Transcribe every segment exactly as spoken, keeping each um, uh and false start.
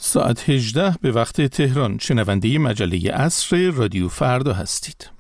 ساعت هجده به وقت تهران. شنونده مجله عصر رادیو فردا هستید.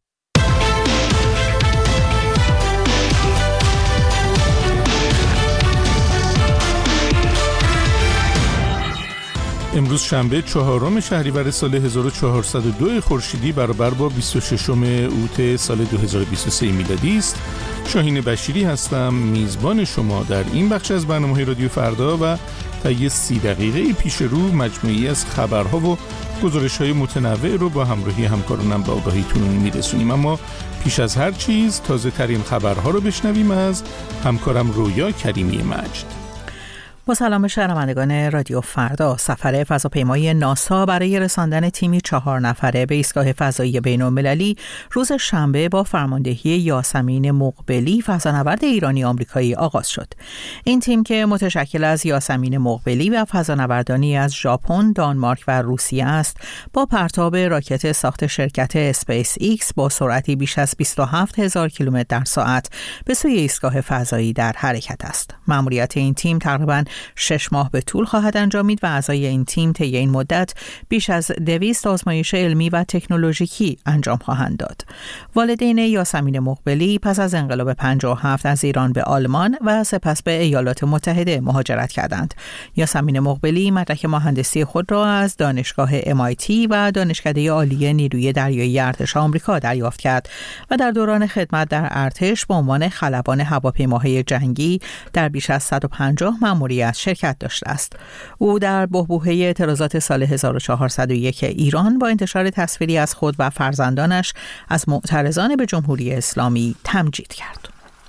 امروز شنبه چهارم شهریور سال هزار و چهارصد و دو خورشیدی برابر با بیست و ششم اوت سال دو هزار و بیست و سه میلادی است. شاهین بشیری هستم، میزبان شما در این بخش از برنامه رادیو فردا و تا یه سی دقیقه پیش رو مجموعی از خبرها و گزارش‌های متنوع رو با همراهی همکارانم به آگاهیتون میرسونیم. اما پیش از هر چیز تازه ترین خبرها رو بشنویم از همکارم رویا کریمی مجد. با سلام شنوندگان رادیو فردا، سفر فضاپیمای ناسا برای رساندن تیمی چهار نفره به ایستگاه فضایی بین‌المللی روز شنبه با فرماندهی یاسمین مقبلی، فضانورد ایرانی آمریکایی آغاز شد. این تیم که متشکل از یاسمین مقبلی و فضانوردانی از ژاپن، دانمارک و روسیه است، با پرتاب راکت ساخت شرکت اسپیس ایکس با سرعتی بیش از بیست و هفت هزار کیلومتر در ساعت به سوی ایستگاه فضایی در حرکت است. مأموریت این تیم تقریباً شش ماه به طول خواهد انجامید و اعضای این تیم طی این مدت بیش از دویست آزمایش علمی و تکنولوژیکی انجام خواهند داد. والدین یاسمین مقبلی پس از انقلاب پنجاه و هفت از ایران به آلمان و سپس به ایالات متحده مهاجرت کردند. یاسمین مقبلی مدرک مهندسی خود را از دانشگاه ام آی تی و دانشکده عالی نیروی دریایی ارتش آمریکا دریافت کرد و در دوران خدمت در ارتش به عنوان خلبان هواپیماهای جنگی در بیش از صد و پنجاه مأموریت شرکت داشته است. او در بحبوحه اعتراضات سال هزار و چهارصد و یک ایران با انتشار تصویری از خود و فرزندانش از معترضان به جمهوری اسلامی تمجید کرد.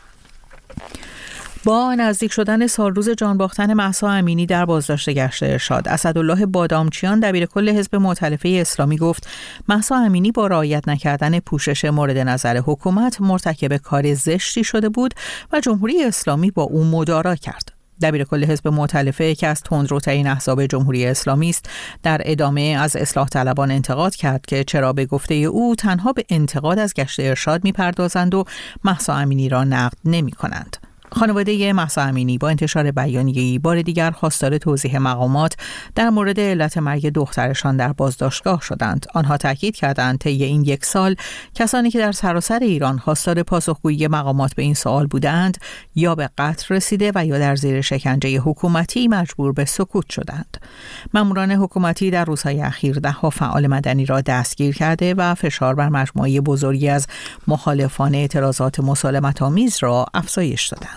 با نزدیک شدن سالروز جان باختن مهسا امینی در بازداشت گشت ارشاد، اسدالله بادامچیان دبیرکل حزب مؤتلفه اسلامی گفت مهسا امینی با رعایت نکردن پوشش مورد نظر حکومت مرتکب کار زشتی شده بود و جمهوری اسلامی با او مدارا کرد. دبیرکل حزب مؤتلفه که از تندروترین احزاب جمهوری اسلامی است، در ادامه از اصلاح طلبان انتقاد کرد که چرا به گفته او تنها به انتقاد از گشت ارشاد می‌پردازند و مهسا امینی را نقد نمی‌کنند. خانواده مهسا امینی با انتشار بیانیه‌ای بار دیگر خواستار توضیح مقامات در مورد علت مرگ دخترشان در بازداشتگاه شدند. آنها تاکید کردند طی این یک سال کسانی که در سراسر ایران خواستار پاسخگویی مقامات به این سوال بودند یا به قتل رسیده و یا در زیر شکنجه حکومتی مجبور به سکوت شدند. ماموران حکومتی در روزهای اخیر ده‌ها فعال مدنی را دستگیر کرده و فشار بر مجموعه بزرگی از مخالفان اعتراضات مسالمت‌آمیز را افزایش دادند.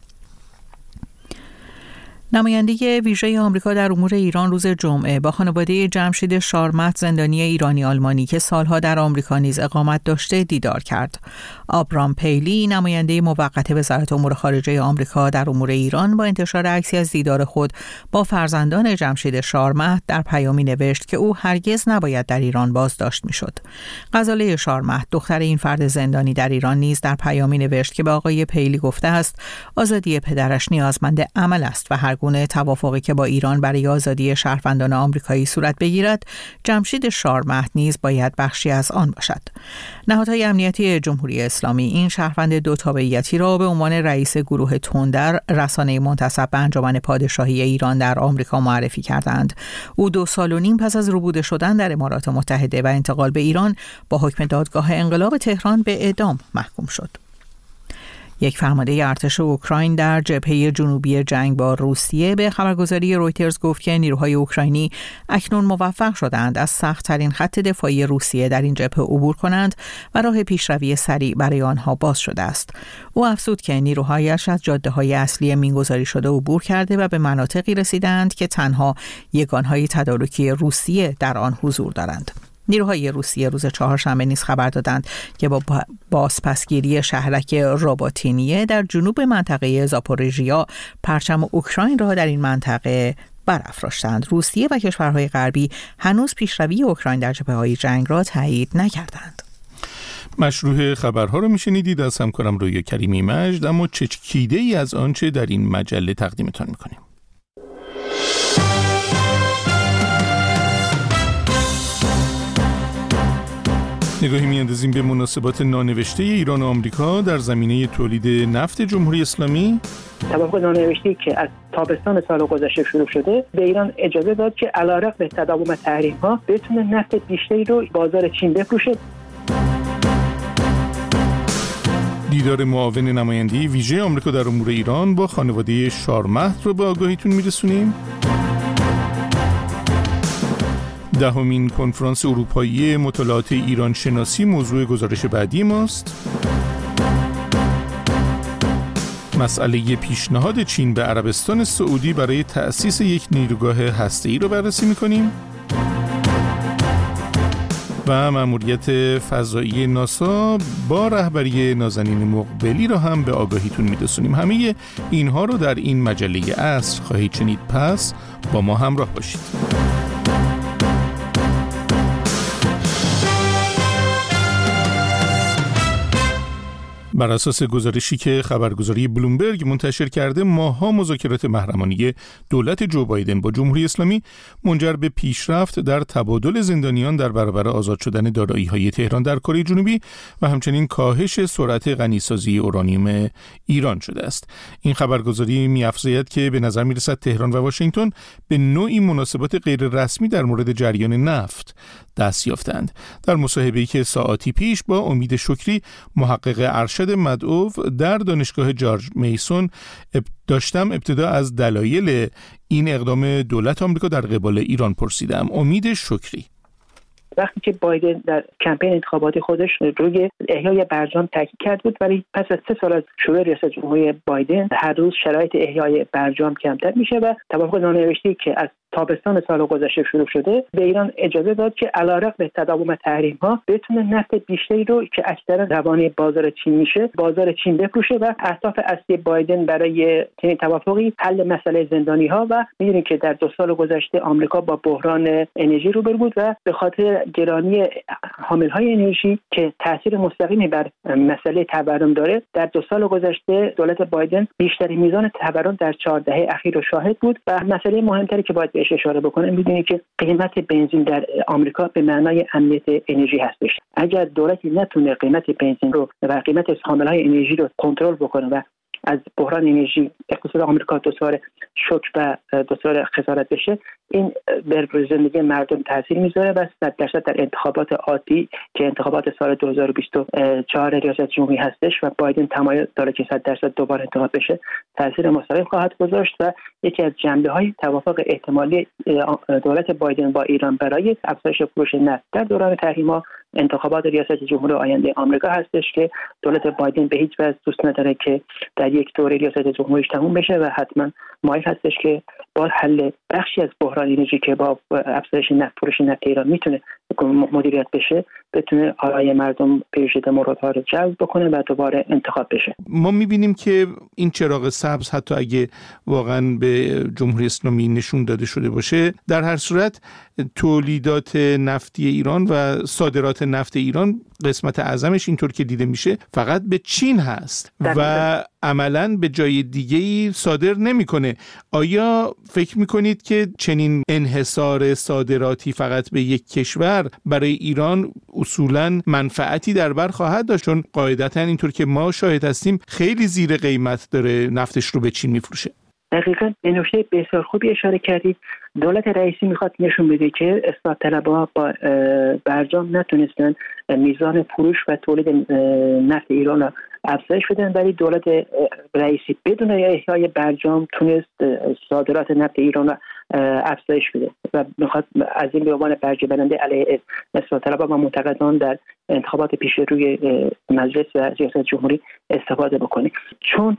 نماینده ویژه آمریکا در امور ایران روز جمعه با خانواده جمشید شارمت، زندانی ایرانی آلمانی که سالها در آمریکا نیز اقامت داشته، دیدار کرد. آبرام پیلی، نماینده موقت وزارت امور خارجه آمریکا در امور ایران، با انتشار عکسی از دیدار خود با فرزندان جمشید شارمت در پیامی نوشت که او هرگز نباید در ایران بازداشت میشد. غزاله شارمت، دختر این فرد زندانی در ایران، نیز در پیامی نوشت که به آقای پیلی گفته است آزادی پدرش نیازمند عمل است و هر گونه توافقی که با ایران برای آزادی شهروندان آمریکایی صورت بگیرد، جمشید شارمت نیز باید بخشی از آن باشد. نهادهای امنیتی جمهوری اسلامی این شهروند دو تابعیتی را به عنوان رئیس گروه تندر، رسانه منتسب به انجمن پادشاهی ایران در آمریکا معرفی کردند. او دو سال و نیم پس از ربوده شدن در امارات متحده و انتقال به ایران با حکم دادگاه انقلاب تهران به اعدام محکوم شد. یک فرمانده ارتش اوکراین در جبهه جنوبی جنگ با روسیه به خبرگزاری رویترز گفت که نیروهای اوکراینی اکنون موفق شدند از سخت‌ترین خط دفاعی روسیه در این جبهه عبور کنند و راه پیشروی سریع برای آنها باز شده است. او افزود که نیروهایش از جاده‌های اصلی مینگذاری شده عبور کرده و به مناطقی رسیدند که تنها یگانهای تدارکی روسیه در آن حضور دارند. نیروهای روسیه روز چهارشنبه نیز خبر دادند که با بازپسگیری شهرک راباتینیه در جنوب منطقه زاپوریژیا پرچم اوکراین را در این منطقه برافراشتند. روسیه و کشورهای غربی هنوز پیشروی اوکراین در جبهه‌های جنگ را تایید نکردند. مشروع خبرها رو میشنیدید از همکارم رویا کریمی مجد، اما چچکیده ای از آنچه در این مجله تقدیمتان میکنیم. نگاهی میاندازیم به مناسبات نانوشته ایران و آمریکا در زمینه تولید نفت جمهوری اسلامی توافق نانوشتی که از تابستان سال گذشته شروع شده به ایران اجازه داد که علیرغم تداوم تحریم‌ها بتونه نفت بیشتری رو بازار چین بفروشه. دیدار معاون نماینده ویژه آمریکا در امور ایران با خانواده شارمهد رو به آگاهیتون میرسونیم. دهمین کنفرانس اروپایی مطالعات ایران شناسی موضوع گزارش بعدی ماست. مسئله پیشنهاد چین به عربستان سعودی برای تأسیس یک نیروگاه هسته‌ای رو بررسی می‌کنیم. و مأموریت فضایی ناسا با رهبری نازنین مقبلی را هم به آگاهیتون می‌رسونیم. همه اینها رو در این مجله عصر خواهید شنید، پس با ما همراه باشید. بر اساس گزارشی که خبرگزاری بلومبرگ منتشر کرده، ماه‌ها مذاکرات محرمانه دولت جو بایدن با جمهوری اسلامی منجر به پیشرفت در تبادل زندانیان در برابر آزاد شدن دارایی‌های تهران در کره جنوبی و همچنین کاهش سرعت غنیسازی اورانیوم ایران شده است. این خبرگزاری می‌افزاید که به نظر می‌رسد تهران و واشنگتن به نوعی مناسبات غیر رسمی در مورد جریان نفت دست یافتند. در مصاحبه‌ای که ساعاتی پیش با امید شکری، محقق ارشد مدعو در دانشگاه جورج میسون داشتم، ابتدا از دلایل این اقدام دولت آمریکا در قبال ایران پرسیدم. امید شکری: وقتی که بایدن در کمپین انتخاباتی خودش روی احیای برجام تاکید کرد بود، ولی پس از سه سال از شروع ریاست جمهوری بایدن هر روز شرایط احیای برجام کمتر میشه و توافق نانوشتی که از تابستان سال گذشته شروع شده به ایران اجازه داد که علیرغم تداوم تحریم‌ها بتونه نفت بیشتری رو که اکثرا روانه بازار چین میشه بازار چین بفروشه و اهداف اصلی بایدن برای چنین توافقی حل مسئله زندانی‌ها و می‌دونید که در دو سال گذشته آمریکا با بحران انرژی روبرو بود و به خاطر گرانی حامل‌های انرژی که تاثیر مستقیمی بر مسئله تورم داره، در دو سال گذشته دولت بایدن بیشترین میزان تورم در چهار دهه اخیر رو شاهد بود و مسئله مهمتری که باید اشاره بکنه می‌دونید که قیمت بنزین در آمریکا به معنای امنیت انرژی هستش. اگر دولتی نتونه قیمت بنزین رو و قیمت حامل‌های انرژی رو کنترل بکنه و از بحران انرژی اقتصاد آمریکا دچار شوک و دچار خسارت بشه، این بر زندگی مردم تاثیر میذاره و صد درصد در انتخابات آتی که انتخابات سال دو هزار و بیست و چهار ریاست جمهوری هستش و بایدن تمایل داره که صد درصد دوباره انتخاب بشه، تاثیر مستقیم خواهد گذاشت و یکی از جنبه‌های توافق احتمالی دولت بایدن با ایران برای افزایش فروش نفت در دوران تحریم‌ها انتخابات ریاست جمهوری آینده آمریکا هستش که دولت بایدن به هیچ وجه دوست نداره که در یک دوره ریاست جمهوریش تموم بشه و حتما مایل هستش که با حل بخشی از بحران انرژی که با افزایش نفت فروش نفت ایران میتونه مدیریت بشه، بتونه آرای مردم پیشده موردها رو جلب بکنه و دوباره انتخاب بشه. ما میبینیم که این چراغ سبز حتی اگه واقعا به جمهوری اسلامی نشون داده شده باشه، در هر صورت تولیدات نفتی ایران و صادرات نفت ایران قسمت اعظمش اینطور که دیده میشه فقط به چین هست و عملاً به جای دیگه‌ای صادر نمیکنه. آیا فکر میکنید که چنین انحصار صادراتی فقط به یک کشور برای ایران اصولاً منفعتی در بر خواهد داشت؟ چون قاعدتاً اینطور که ما شاهد هستیم خیلی زیر قیمت داره نفتش رو به چین میفروشه. دقیقاً به نکته بسیار خوبی اشاره کردید. دولت رئیسی میخواد نشون بده که اصلاح طلبها با برجام نتونستن میزان فروش و تولید نفت ایران را افزایش بدن، ولی دولت رئیسی بدون احیای برجام تونست صادرات نفت ایران را افزایش بده و میخواد از این به عنوان برجه برنده علیه اصلاح طلبها و معتقدان در انتخابات پیش روی مجلس و ریاست جمهوری استفاده بکنه. چون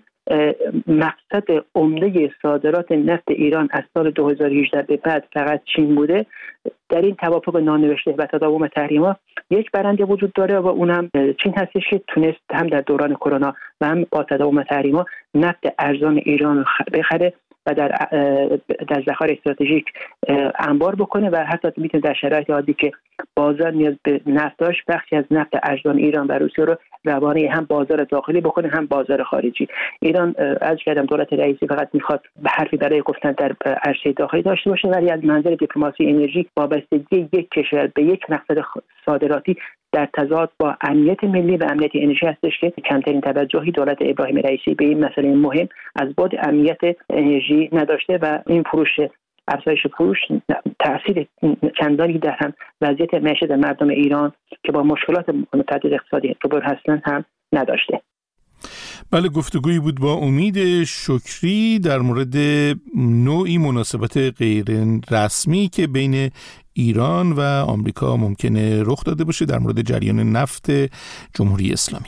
مقصد عمده صادرات نفت ایران از سال دو هزار و هجده به بعد فقط چین بوده، در این توافق نانوشته و تداوم تحریم‌ها یک برنده وجود داره و اونم چین هستش که تونست هم در دوران کرونا و هم با تداوم تحریم‌ها نفت ارزان ایران رو بخره و در در ذخایر استراتژیک انبار بکنه و حتی میتونه در شرایط عادی که بازار نیاز به نفت داشت بخشی از نفت ارزان ایران و روسیه رو روانه هم بازار داخلی بکنه هم بازار خارجی. ایران از کردم دولت رئیسی فقط میخواد به حرفی برای گفتن در عرصه داخلی داشته باشه، ولی از منظر دیپلماسی انرژی وابستگی یک کشور به یک مقصد صادراتی در تضاد با امنیت ملی و امنیت انرژی هستش که کمترین توجهی دولت ابراهیم رئیسی به این مسئله مهم از بعد امنیت انرژی نداشته و این فروش افزایش فروش تأثیر چندانی در هم وضعیت معیشت مردم ایران که با مشکلات متعدد اقتصادی روبرو هستند هم نداشته. بله، گفتگویی بود با امید شکری در مورد نوعی مناسبت غیر رسمی که بین ایران و آمریکا ممکنه رخ داده باشه در مورد جریان نفت جمهوری اسلامی.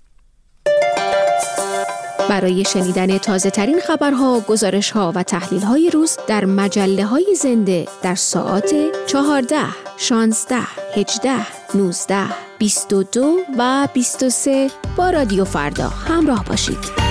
برای شنیدن تازه ترین خبرها، گزارش‌ها و تحلیل‌های روز در مجله‌های زنده در ساعات چهارده، شانزده، هجده، نوزده، بیست و دو و بیست و سه با رادیو فردا همراه باشید.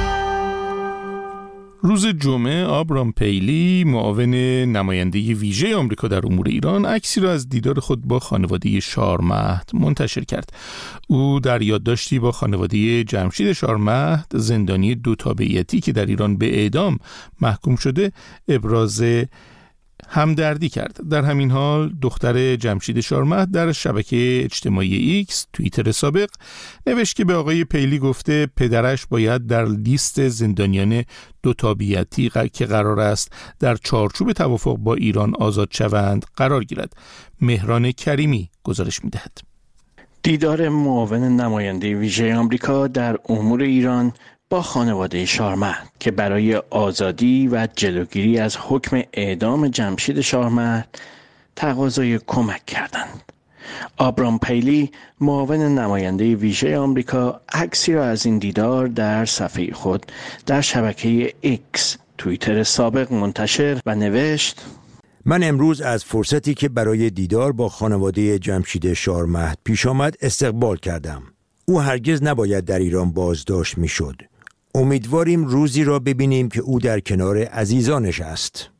روز جمعه آبرام پیلی، معاون نماینده ویژه آمریکا در امور ایران، عکسی را از دیدار خود با خانواده شارمهد منتشر کرد. او در یادداشتی با خانواده جمشید شارمهد، زندانی دو تابعیتی که در ایران به اعدام محکوم شده، ابراز همدردی کرد. در همین حال دختر جمشید شارمهد در شبکه اجتماعی ایکس، توییتر سابق، نوشت که به آقای پیلی گفته پدرش باید در لیست زندانیان دو تابعیتی که قرار است در چارچوب توافق با ایران آزاد شوند قرار گیرد. مهران کریمی گزارش می‌دهد. دیدار معاون نماینده ویژه آمریکا در امور ایران با خانواده شارمهد که برای آزادی و جلوگیری از حکم اعدام جمشید شارمهد تقاضای کمک کردند. آبرام پیلی، معاون نماینده ویژه آمریکا، عکسی را از این دیدار در صفحه خود در شبکه ایکس، توییتر سابق، منتشر و نوشت: من امروز از فرصتی که برای دیدار با خانواده جمشید شارمهد پیش آمد استقبال کردم. او هرگز نباید در ایران بازداشت میشد. امیدواریم روزی را ببینیم که او در کنار عزیزانش است.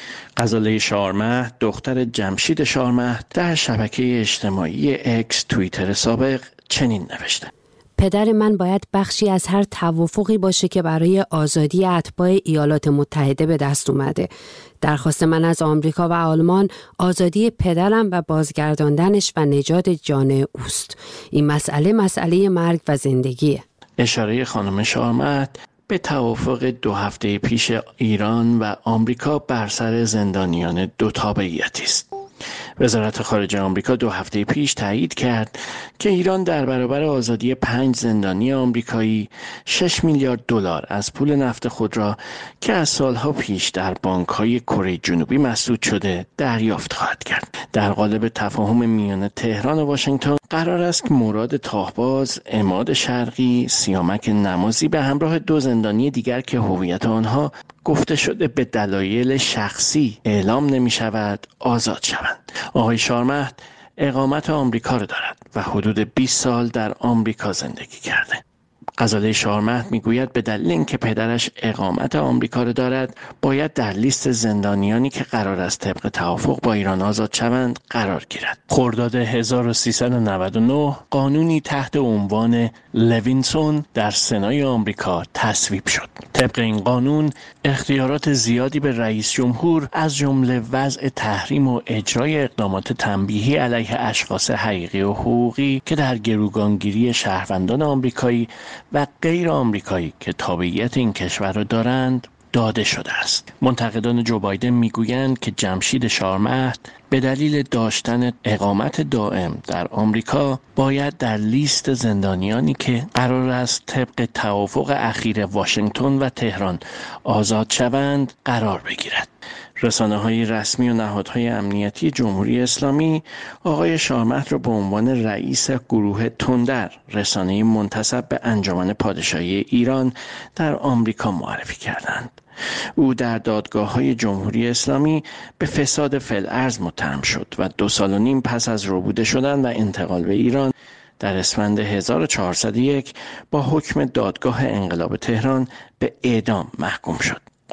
غزاله شارمهد، دختر جمشید شارمهد، در شبکه اجتماعی اکس، توییتر سابق، چنین نوشته: پدر من باید بخشی از هر توافقی باشه که برای آزادی اتباع ایالات متحده به دست اومده. درخواست من از آمریکا و آلمان آزادی پدرم و بازگرداندنش و نجات جان اوست. این مسئله مسئله مرگ و زندگیه. اشاره خانم شارمهد به توافق دو هفته پیش ایران و آمریکا بر سر زندانیان دو تابعیتی است. وزارت خارجه آمریکا دو هفته پیش تایید کرد که ایران در برابر آزادی پنج زندانی آمریکایی شش میلیارد دلار از پول نفت خود را که از سالها پیش در بانک‌های کره جنوبی مسدود شده دریافت خواهد کرد. در قالب تفاهم میان تهران و واشنگتن قرار است که مراد تاهباز، عماد شرقی، سیامک نمازی به همراه دو زندانی دیگر که هویت آنها گفته شده به دلایل شخصی اعلام نمی شود آزاد شوند. آقای شارمهد اقامت آمریکا را دارد و حدود بیست سال در آمریکا زندگی کرده. غزاله شارمهد میگوید به دلیل اینکه پدرش اقامت آمریکا را دارد باید در لیست زندانیانی که قرار است طبق توافق با ایران آزاد شوند قرار گیرد. خرداد هزار و سیصد و نود و نه قانونی تحت عنوان لوینسون در سنای آمریکا تصویب شد. طبق این قانون اختیارات زیادی به رئیس جمهور از جمله وضع تحریم و اجرای اقدامات تنبیهی علیه اشخاص حقیقی و حقوقی که در گروگانگیری شهروندان آمریکایی و غیر آمریکایی که تابعیت این کشور را دارند داده شده است. منتقدان جو بایدن میگویند که جمشید شارمهد به دلیل داشتن اقامت دائم در آمریکا باید در لیست زندانیانی که قرار است طبق توافق اخیر واشنگتن و تهران آزاد شوند قرار بگیرد. رسانه‌های رسمی و نهادهای امنیتی جمهوری اسلامی آقای شارمهد را به عنوان رئیس گروه تندر، رسانه‌ای منتسب به انجمن پادشاهی ایران در آمریکا معرفی کردند. او در دادگاه‌های جمهوری اسلامی به فساد فی‌الارض متهم شد و دو سال و نیم پس از ربوده شدن و انتقال به ایران در اسفند هزار و چهارصد و یک با حکم دادگاه انقلاب تهران به اعدام محکوم شد.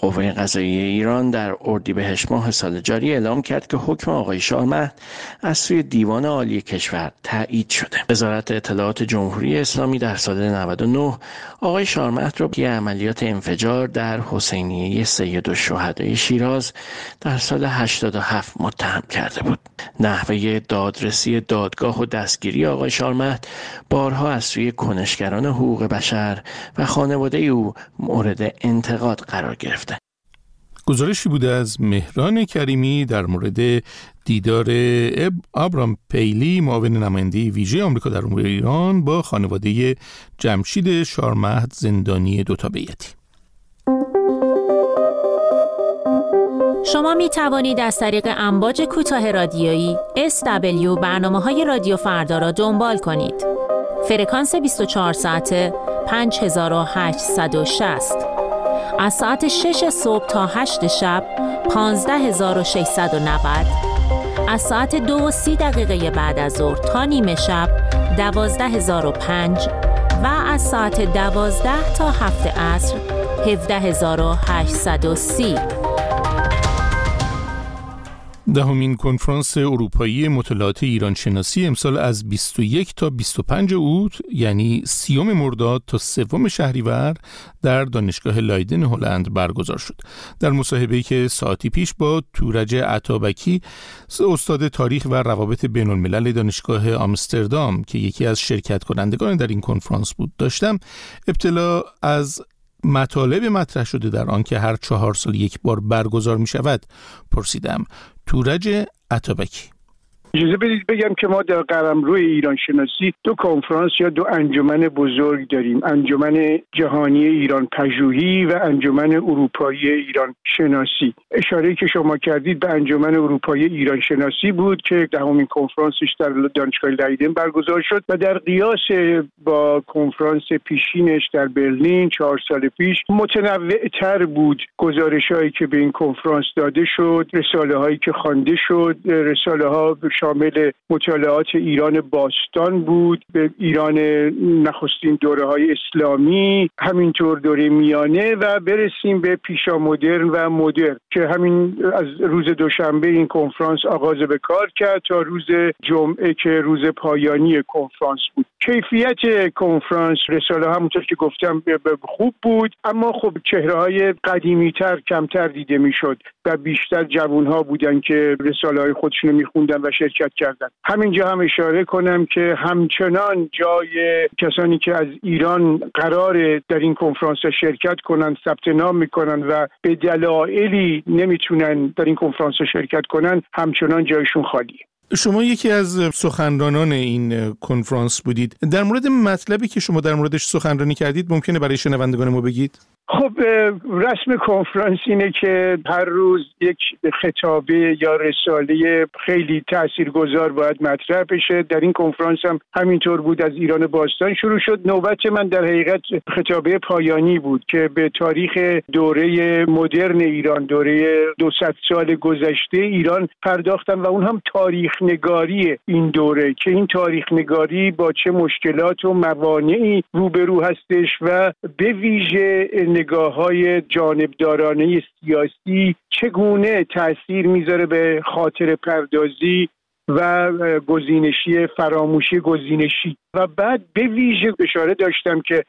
قوه قضاییه ایران در اردیبهشت ماه سال جاری اعلام کرد که حکم آقای شارمهد از سوی دیوان عالی کشور تایید شده. وزارت اطلاعات جمهوری اسلامی در سال نود و نه آقای شارمهد را به عملیات انفجار در حسینیه سیدالشهداء شیراز در سال هشتاد و هفت متهم کرده بود. نحوه دادرسی دادگاه و دستگیری آقای شارمهد بارها از سوی کنشگران حقوق بشر و خانواده او مورد انتقاد قرار گرفته. گزارشی بوده از مهران کریمی در مورد دیدار آبرام پیلی، معاون نماینده ویژه آمریکا در امور ایران، با خانواده جمشید شارمهد زندانی دو تابعیتی. شما می توانید از طریق امواج کوتاه رادیویی اس دبلیو برنامه‌های رادیو فردا را دنبال کنید. فرکانس بیست و چهار ساعته پنج هزار و هشتصد و شصت، از ساعت شش صبح تا هشت شب پانزده هزار و ششصد و نود، از ساعت دو و سی دقیقه بعد از ظهر تا نیمه شب دوازده هزار و پنج و از ساعت دوازده تا هفت عصر هفده هزار و هشتصد و سی. دهمین کنفرانس اروپایی مطالعات ایران شناسی امسال از بیست و یک تا بیست و پنج اوت، یعنی سیوم مرداد تا سوم شهریور، در دانشگاه لایدن هلند برگزار شد. در مصاحبه‌ای که ساعتی پیش با تورج عطابکی، استاد تاریخ و روابط بین الملل دانشگاه آمستردام که یکی از شرکت کنندگان در این کنفرانس بود داشتم، ابتلا از مطالب مطرح شده در آن که هر چهار سال یک بار برگزار می شود پرسیدم. تورج عطابکی: اجازه بدید بگم که ما در قلمرو ایران شناسی دو کنفرانس یا دو انجمن بزرگ داریم: انجمن جهانی ایران پژوهی و انجمن اروپایی ایران شناسی. اشاره‌ای که شما کردید به انجمن اروپایی ایران شناسی بود که دهمین کنفرانسش در دانشگاه لایدن برگزار شد و در قیاس با کنفرانس پیشینش در برلین چهار سال پیش متنوع‌تر بود. گزارش‌هایی که به این کنفرانس داده شد، رساله‌هایی که خوانده شد، رساله‌ها شامل مطالعات ایران باستان بود، به ایران نخستین دوره‌های اسلامی، همینطور دوره میانه و برسیم به پیشا مدرن و مدرن که همین از روز دوشنبه این کنفرانس آغاز به کار کرد تا روز جمعه که روز پایانی کنفرانس بود. کیفیت کنفرانس، رساله همونطور که گفتم خوب بود، اما خب چهره‌های قدیمی‌تر کمتر دیده می‌شد و بیشتر جوان‌ها بودن که رساله‌های خودشون می‌خوندن و شرکت کردن. همینجا هم اشاره کنم که همچنان جای کسانی که از ایران قرار در این کنفرانس شرکت کنن ثبت نام میکنن و به دلایلی نمیتونن در این کنفرانس شرکت کنن، همچنان جایشون خالیه. شما یکی از سخنرانان این کنفرانس بودید. در مورد مطلبی که شما در موردش سخنرانی کردید ممکنه برای شنوندگان ما بگید؟ خب رسم کنفرانس اینه که هر روز یک خطابه یا رساله خیلی تاثیرگذار باید مطرح بشه. در این کنفرانس هم همینطور بود، از ایران باستان شروع شد. نوبت من در حقیقت خطابه پایانی بود که به تاریخ دوره مدرن ایران، دوره دوصد سال گذشته ایران پرداختم و اون هم تاریخ نگاری این دوره که این تاریخ نگاری با چه مشکلات و موانعی روبرو هستش و به ویژه نگاه‌های جانبدارانه سیاسی چگونه تأثیر میذاره به خاطر پردازی و گزینشی، فراموشی گزینشی. و بعد به ویژه اشاره داشتم که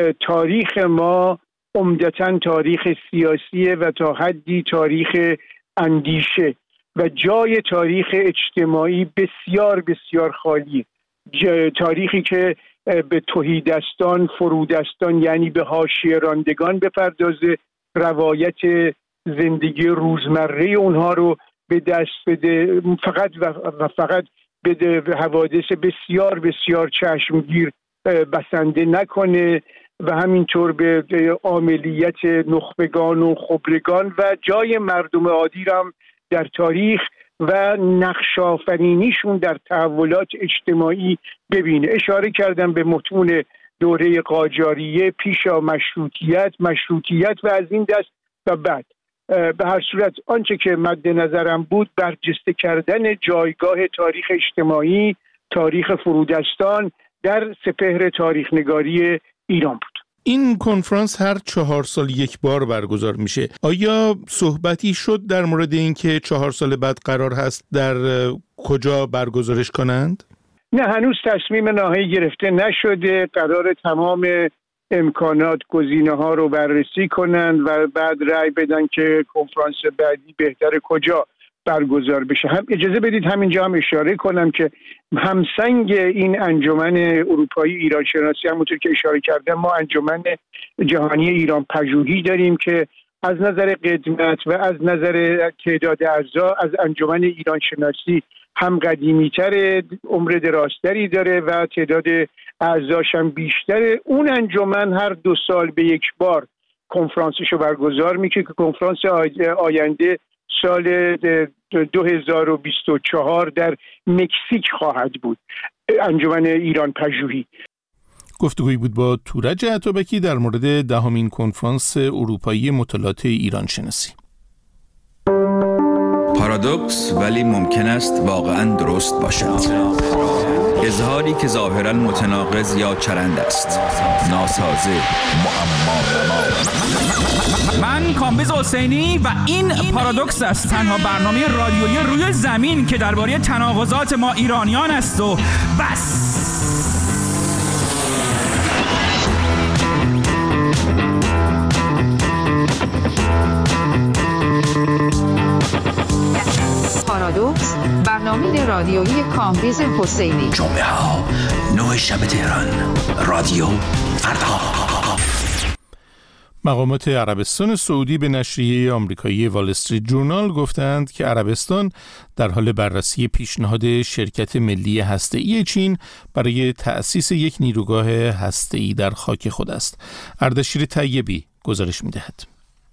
تاریخ ما عمدتاً تاریخ سیاسیه و تا حدی تاریخ اندیشه و جای تاریخ اجتماعی بسیار بسیار خالیه. تاریخی که به تهیدستان، فرودستان یعنی به حاشیه راندگان بپردازه، روایت زندگی روزمره اونها رو به دست بده، فقط و فقط به حوادث بسیار بسیار چشمگیر بسنده نکنه و همینطور به عاملیت نخبگان و خبرگان و جای مردم عادی هم در تاریخ و نقش آفرینیشون در تحولات اجتماعی ببینه. اشاره کردم به متون دوره قاجاریه، پیشا مشروطیت، مشروطیت و از این دست و بعد. به هر صورت آنچه که مد نظرم بود برجسته کردن جایگاه تاریخ اجتماعی، تاریخ فرودستان در سپهر تاریخ نگاری ایران بود. این کنفرانس هر چهار سال یک بار برگزار میشه. آیا صحبتی شد در مورد اینکه چهار سال بعد قرار هست در کجا برگزارش کنند؟ نه، هنوز تصمیم نهایی گرفته نشده. قرار تمام امکانات، گزینه‌ها رو بررسی کنن و بعد رأی بدن که کنفرانس بعدی بهتر کجا برگزار بشه. هم اجازه بدید همینجا هم اشاره کنم که همسنگ این انجمن اروپایی ایران شناسی، همونطور که اشاره کردم، ما انجمن جهانی ایران پژوهی داریم که از نظر قدمت و از نظر تعداد اعضا از انجمن ایران شناسی هم قدیمی‌تر، عمر درازتری داره و تعداد اعضاش هم بیشتره. اون انجمن هر دو سال به یک بار کنفرانسشو برگزار میکنه که کنفرانس آینده سال دو هزار و بیست و چهار در مکزیک خواهد بود. انجمن ایران پژوهی. گفتگویی بود با تورج عطابکی در مورد دهمین کنفرانس اروپایی مطالعات ایران شناسی. پارادوکس ولی ممکن است واقعاً درست باشد. اظهاری که ظاهراً متناقض یا چرند است، ناسازه، معما. من کامبیز حسینی و این پارادوکس است، تنها برنامه رادیویی روی زمین که درباره تناقضات ما ایرانیان است و بس. پارادوکس، برنامه رادیویی کامبیز حسینی. جمعه ها نه شب تهران، رادیو فردا. مقامات عربستان سعودی به نشریه آمریکایی وال استریت جورنال گفتند که عربستان در حال بررسی پیشنهاد شرکت ملی هسته‌ای چین برای تأسیس یک نیروگاه هسته‌ای در خاک خود است. اردشیر طیبی گزارش می‌دهد.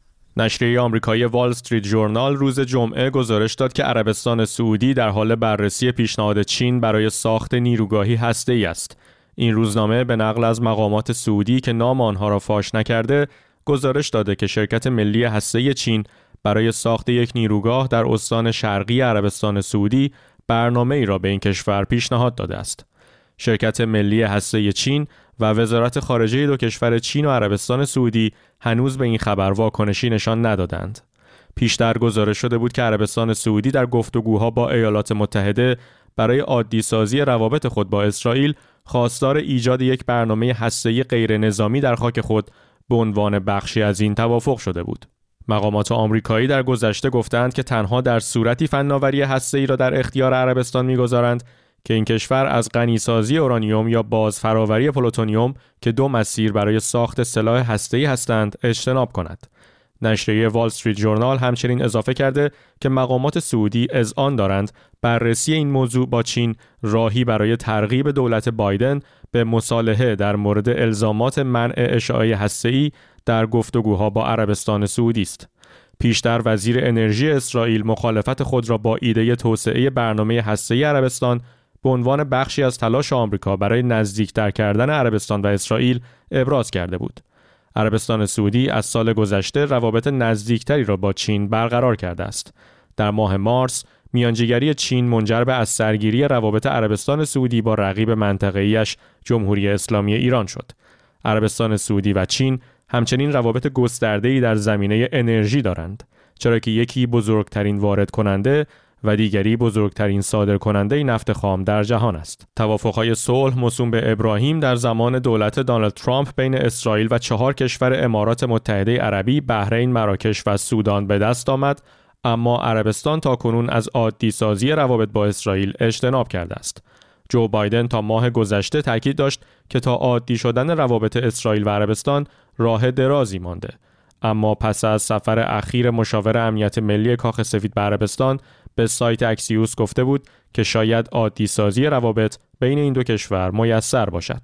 نشریه آمریکایی وال استریت جورنال روز جمعه گزارش داد که عربستان سعودی در حال بررسی پیشنهاد چین برای ساخت نیروگاهی هسته‌ای است. این روزنامه به نقل از مقامات سعودی که نام آنها را فاش نکرده، گزارش داده که شرکت ملی هسته‌ای چین برای ساخت یک نیروگاه در استان شرقی عربستان سعودی برنامه‌ای را به این کشور پیشنهاد داده است. شرکت ملی هسته‌ای چین و وزارت خارجه دو کشور چین و عربستان سعودی هنوز به این خبر واکنشی نشان ندادند. پیشتر گزارش شده بود که عربستان سعودی در گفتگوها با ایالات متحده برای عادی سازی روابط خود با اسرائیل خواستار ایجاد یک برنامه هسته‌ای غیر نظامی در خاک خود به عنوان بخشی از این توافق شده بود. مقامات آمریکایی در گذشته گفتند که تنها در صورتی فناوری هسته‌ای را در اختیار عربستان می‌گذارند که این کشور از غنیسازی اورانیوم یا بازفراوری پلوتونیوم که دو مسیر برای ساخت سلاح هسته‌ای هستند اجتناب کند. نشریه وال استریت جورنال همچنین اضافه کرده که مقامات سعودی اذعان دارند بررسی این موضوع با چین راهی برای ترغیب دولت بایدن به مصالحه در مورد الزامات منع اشعاع هسته‌ای در گفتگوها با عربستان سعودی است. پیشتر وزیر انرژی اسرائیل مخالفت خود را با ایده توسعه برنامه هسته‌ای عربستان به عنوان بخشی از تلاش آمریکا برای نزدیکتر کردن عربستان و اسرائیل ابراز کرده بود. عربستان سعودی از سال گذشته روابط نزدیکتری را با چین برقرار کرده است. در ماه مارس میانجیگری چین منجر به از سرگیری روابط عربستان سعودی با رقیب منطقه‌ایش جمهوری اسلامی ایران شد. عربستان سعودی و چین همچنین روابط گسترده‌ای در زمینه انرژی دارند، چرا که یکی بزرگترین وارد کننده و دیگری بزرگترین صادر کننده نفت خام در جهان است. توافق‌های صلح موسوم به ابراهیم در زمان دولت دونالد ترامپ بین اسرائیل و چهار کشور امارات متحده عربی، بحرین، مراکش و سودان به دست آمد، اما عربستان تاکنون از عادی سازی روابط با اسرائیل اجتناب کرده است. جو بایدن تا ماه گذشته تاکید داشت که تا عادی شدن روابط اسرائیل و عربستان راه درازی مانده، اما پس از سفر اخیر مشاور امنیت ملی کاخ سفید به عربستان به سایت اکسیوس گفته بود که شاید عادی سازی روابط بین این دو کشور میسر باشد.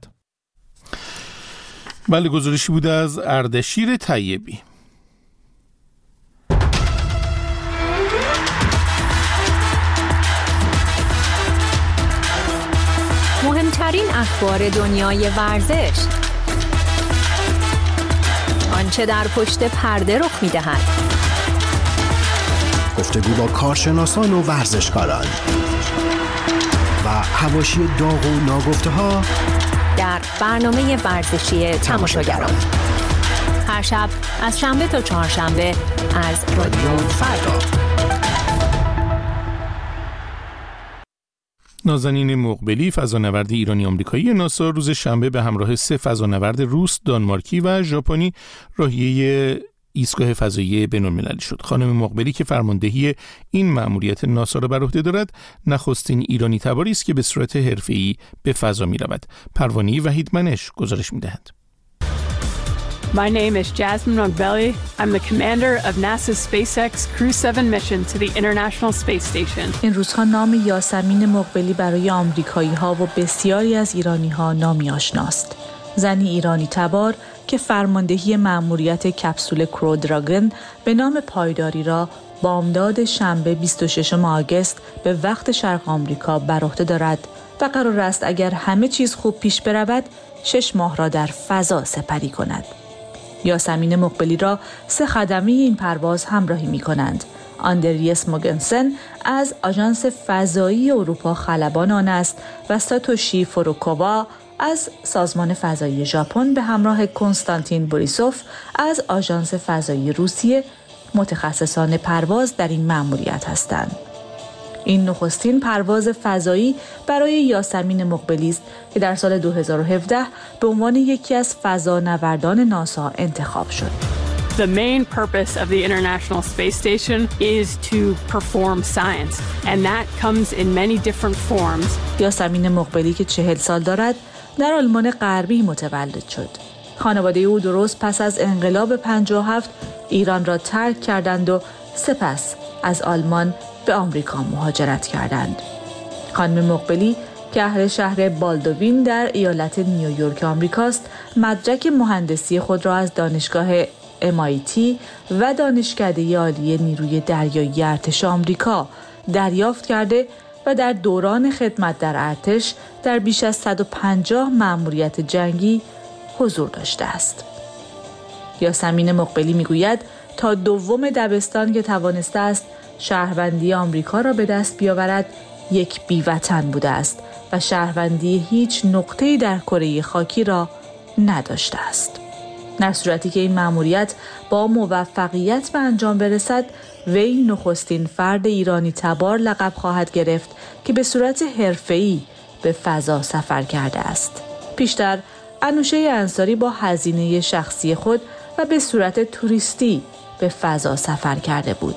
بله، گزارشی بوده از اردشیر طیبی. مهمترین اخبار دنیای ورزش، آنچه در پشت پرده رخ می‌دهد، گفتگو با کارشناسان و ورزشکاران و حواشی داغ و ناگفته‌ها در برنامه ورزشی تماشاگران. هر شب از شنبه تا چهارشنبه از رادیو فردا. نازنین مقبلی، فضانورد ایرانی آمریکایی ناسا، روز شنبه به همراه سه فضانورد روس، دانمارکی و ژاپنی راهیه ایستگاه فضایی بین‌المللی شد. خانم مقبلی که فرماندهی این مأموریت ناسا را بر عهده دارد، نخستین ایرانی تباری است که به صورت حرفه‌ای به فضا می‌رود. پروانه وحید منش گزارش می‌دهد. My name is Jasmine Mogbelli. I'm the commander of NASA's SpaceX Crew seven mission to the International Space Station. این روزها نام یاسمین مقبلی برای آمریکایی‌ها و بسیاری از ایرانی‌ها نامی آشناست. زنی ایرانی تبار که فرماندهی مأموریت کپسول کرو دراگون به نام پایداری را بامداد شنبه بیست و ششم آگوست به وقت شرق آمریکا بر عهده دارد و قرار است اگر همه چیز خوب پیش برود شش ماه را در فضا سپری کند. یاسمین مقبلی را سه خدمه این پرواز همراهی می کنند. آندریس موگنسن از آژانس فضایی اروپا خلبان آن است و ساتوشی فوروکووا از سازمان فضایی ژاپن به همراه کنستانتین بوریسوف از آژانس فضایی روسیه متخصصان پرواز در این مأموریت هستند. این نخستین پرواز فضایی برای یاسمین مقبلی است که در سال دو هزار و هفده به عنوان یکی از فضانوردان ناسا انتخاب شد. The main purpose of the International Space Station is to perform science and that comes in many different forms. یاسمین مقبلی که چهل سال دارد در آلمان غربی متولد شد. خانواده او درست پس از انقلاب پنجاه و هفت ایران را ترک کردند و سپس از آلمان به آمریکا مهاجرت کردند. خانم مقبلی که اهل شهر بالدوین در ایالت نیویورک آمریکاست، مدرک مهندسی خود را از دانشگاه ام آی تی و دانشکده عالی نیروی دریایی ارتش آمریکا دریافت کرده و در دوران خدمت در ارتش در بیش از صد و پنجاه مأموریت جنگی حضور داشته است. یاسمین مقبلی میگوید تا دوم دبستان که توانسته است شهروندی آمریکا را به دست بیاورد یک بیوطن بوده است و شهروندی هیچ نقطه‌ای در کره خاکی را نداشته است. در صورتی که این مأموریت با موفقیت به انجام برسد، وی نخستین فرد ایرانی تبار لقب خواهد گرفت که به صورت حرفه‌ای به فضا سفر کرده است. پیشتر انوشه انصاری با هزینه شخصی خود و به صورت توریستی به فضا سفر کرده بود.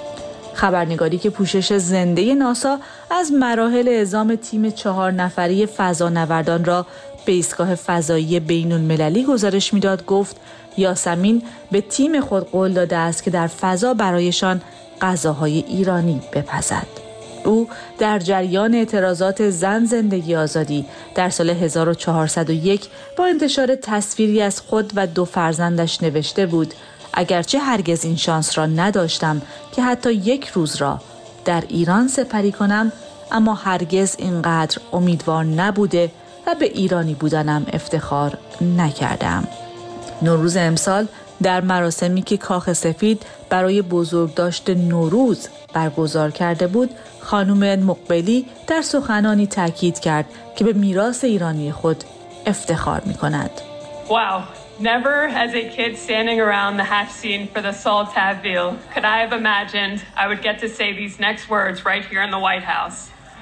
خبرنگاری که پوشش زنده ناسا از مراحل اعزام تیم چهار نفری فضانوردان را به ایستگاه فضایی بین‌المللی گزارش می‌داد گفت یاسمین به تیم خود قول داده است که در فضا برایشان غذاهای ایرانی بپزد. او در جریان اعتراضات زن زندگی آزادی در سال هزار و چهارصد و یک با انتشار تصویری از خود و دو فرزندش نوشته بود اگرچه هرگز این شانس را نداشتم که حتی یک روز را در ایران سپری کنم، اما هرگز اینقدر امیدوار نبوده و به ایرانی بودنم افتخار نکردم. نوروز امسال در مراسمی که کاخ سفید برای بزرگداشت نوروز برگزار کرده بود، خانم مقبلی در سخنانی تاکید کرد که به میراث ایرانی خود افتخار می‌کند. Wow. Never as a kid standing around the half scene for the Saul Tavville could I have imagined I would get to say these next words right here in the White House.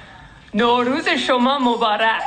نوروز شما مبارک.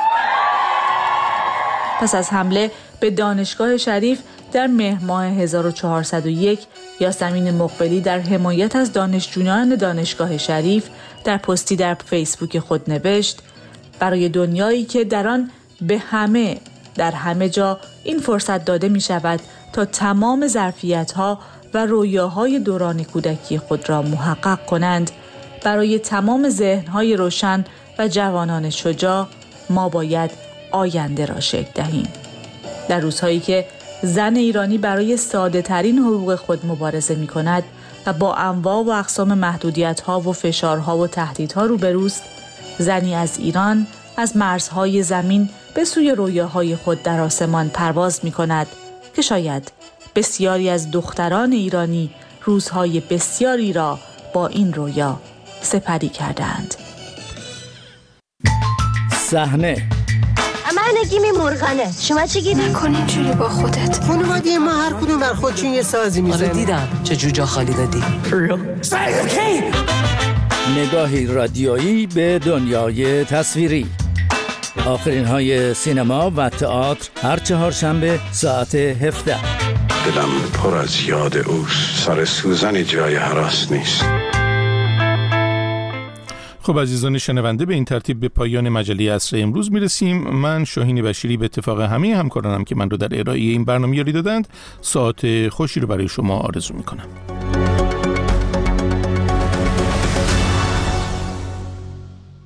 پس از حمله به دانشگاه شریف در مهر ماه هزار و چهارصد و یک، یاسمین مقبلی در حمایت از دانشجویان دانشگاه شریف در پستی در فیسبوک خود نوشت برای دنیایی که در آن به همه در همه جا این فرصت داده می شود تا تمام ظرفیت‌ها و رویاهای دوران کودکی خود را محقق کنند، برای تمام ذهن‌های روشن و جوانان شجاع ما باید آینده را شکل دهیم. در روزهایی که زن ایرانی برای ساده‌ترین حقوق خود مبارزه می‌کند و با انواع و اقسام محدودیت‌ها و فشارها و تهدیدها روبروست، زنی از ایران از مرزهای زمین به سوی رویاهای خود در آسمان پرواز می‌کند که شاید بسیاری از دختران ایرانی روزهای بسیاری را با این رویا سپری کردند. صحنه من زنگی مرغنه. شما چی گیری؟ نکن اینجوری با خودت. خانواده ما هر کدوم بر خودشون یه سازی میزنه. آره دیدم چه جوجا خالی دادی. نگاهی رادیویی به دنیای تصویری. آخرین های سینما و تئاتر هر چهارشنبه ساعت هفده. دلم پر از یاد اوست. سر سوزن جای هراس نیست. خب عزیزان شنونده، به این ترتیب به پایان مجله عصر امروز میرسیم. من شاهین بشیری به اتفاق همه همکارانم که من رو در ارائه این برنامه یاری دادند، ساعت خوشی رو برای شما آرزو میکنم.